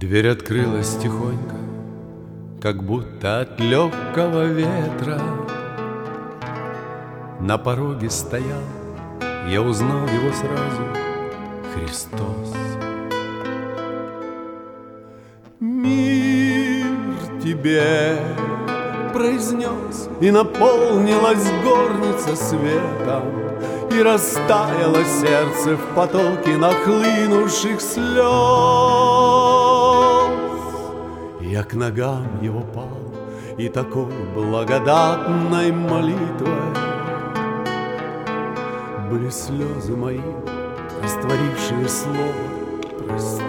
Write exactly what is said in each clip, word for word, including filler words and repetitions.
Дверь открылась тихонько, как будто от легкого ветра. На пороге стоял, я узнал его сразу, Христос. Мир тебе произнес, и наполнилась горница светом, и растаяло сердце в потоке нахлынувших слез. Я к ногам его пал, и такой благодатной молитвой были слезы мои, растворившие слово «прости».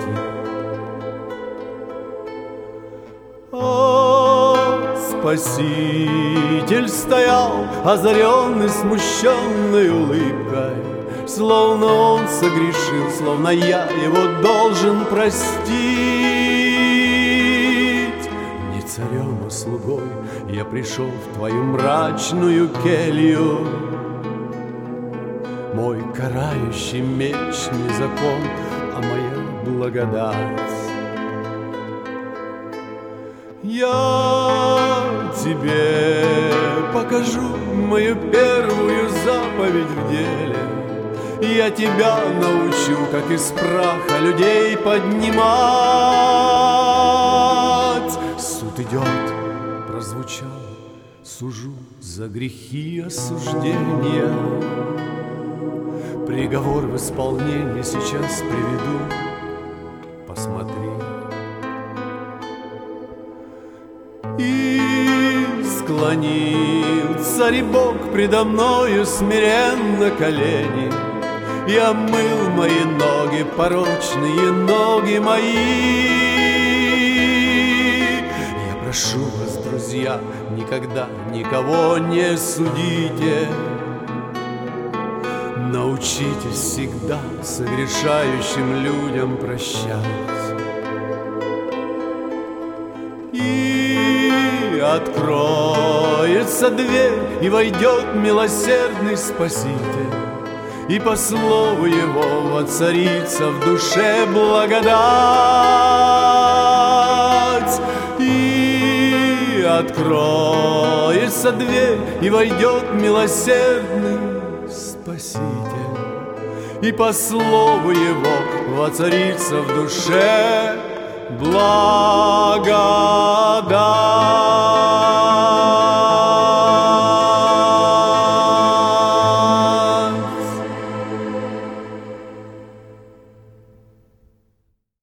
А Спаситель стоял, озаренный смущенной улыбкой, словно он согрешил, словно я его должен простить. Не царем, а слугой я пришел в твою мрачную келью. Мой карающий меч не закон, а моя благодать. Я тебе покажу мою первую заповедь в деле. Я тебя научу, как из праха людей поднимать. Суд идет, прозвучал, сужу за грехи осуждения. Приговор в исполнение сейчас приведу, посмотри. И склонил царь Бог предо мною смиренно колени, и омыл мои ноги, порочные ноги мои. Я прошу вас, друзья, никогда никого не судите. Научитесь всегда согрешающим людям прощать. И откроется дверь, и войдет милосердный Спаситель, и по слову его воцарится в душе благодать. И откроется дверь, и войдет милосердный Спаситель, и по слову его воцарится в душе благодать.